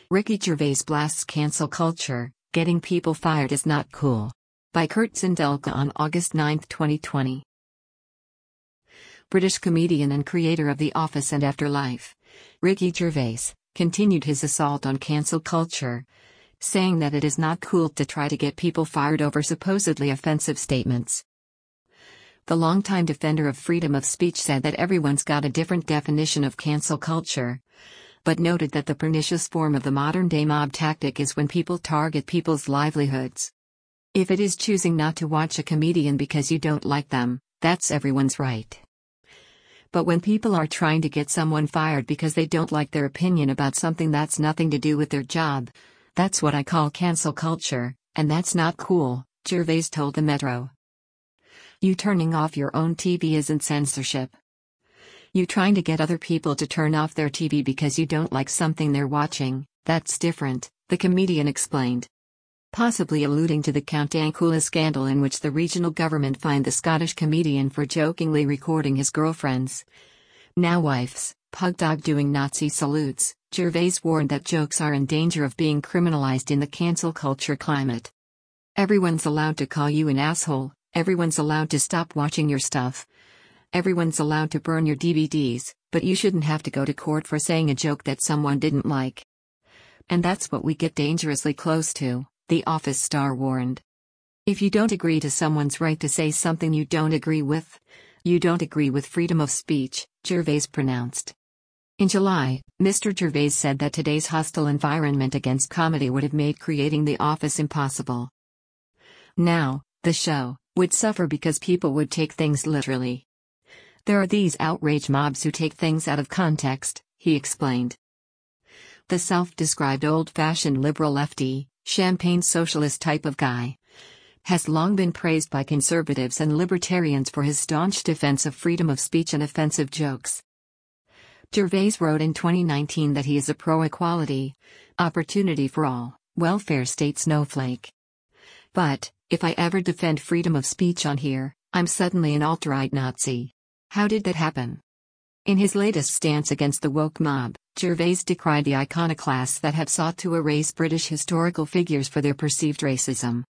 Ricky Gervais blasts cancel culture, getting people fired is not cool. By Kurt Zindelka on August 9, 2020. British comedian and creator of The Office and Afterlife, Ricky Gervais, continued his assault on cancel culture, saying that it is not cool to try to get people fired over supposedly offensive statements. The longtime defender of freedom of speech said that everyone's got a different definition of cancel culture, but noted that the pernicious form of the modern-day mob tactic is when people target people's livelihoods. If it is choosing not to watch a comedian because you don't like them, that's everyone's right. But when people are trying to get someone fired because they don't like their opinion about something that's nothing to do with their job, that's what I call cancel culture, and that's not cool, Gervais told the Metro. You turning off your own TV isn't censorship. You trying to get other people to turn off their TV because you don't like something they're watching, that's different, the comedian explained. Possibly alluding to the Count Dankula scandal in which the regional government fined the Scottish comedian for jokingly recording his girlfriend's, now wife's, pug dog doing Nazi salutes. Gervais warned that jokes are in danger of being criminalized in the cancel culture climate. Everyone's allowed to call you an asshole, everyone's allowed to stop watching your stuff. Everyone's allowed to burn your DVDs, but you shouldn't have to go to court for saying a joke that someone didn't like. And that's what we get dangerously close to, The Office star warned. If you don't agree to someone's right to say something you don't agree with, you don't agree with freedom of speech, Gervais pronounced. In July, Mr. Gervais said that today's hostile environment against comedy would have made creating The Office impossible. Now, the show would suffer because people would take things literally. There are these outrage mobs who take things out of context, he explained. The self-described old-fashioned liberal lefty, champagne socialist type of guy, has long been praised by conservatives and libertarians for his staunch defense of freedom of speech and offensive jokes. Gervais wrote in 2019 that he is a pro-equality, opportunity for all, welfare state snowflake. But, if I ever defend freedom of speech on here, I'm suddenly an alt-right Nazi. How did that happen? In his latest stance against the woke mob, Gervais decried the iconoclasts that have sought to erase British historical figures for their perceived racism.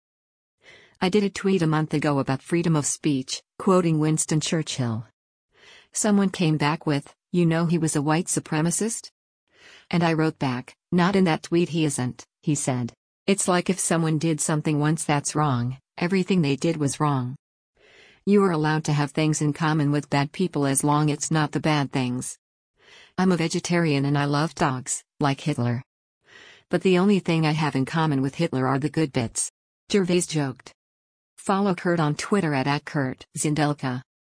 I did a tweet a month ago about freedom of speech, quoting Winston Churchill. Someone came back with, "You know he was a white supremacist?" And I wrote back, "Not in that tweet he isn't," he said. It's like if someone did something once that's wrong, everything they did was wrong. You are allowed to have things in common with bad people as long as it's not the bad things. I'm a vegetarian and I love dogs, like Hitler. But the only thing I have in common with Hitler are the good bits. Gervais joked. Follow Kurt on Twitter @KurtZindelka.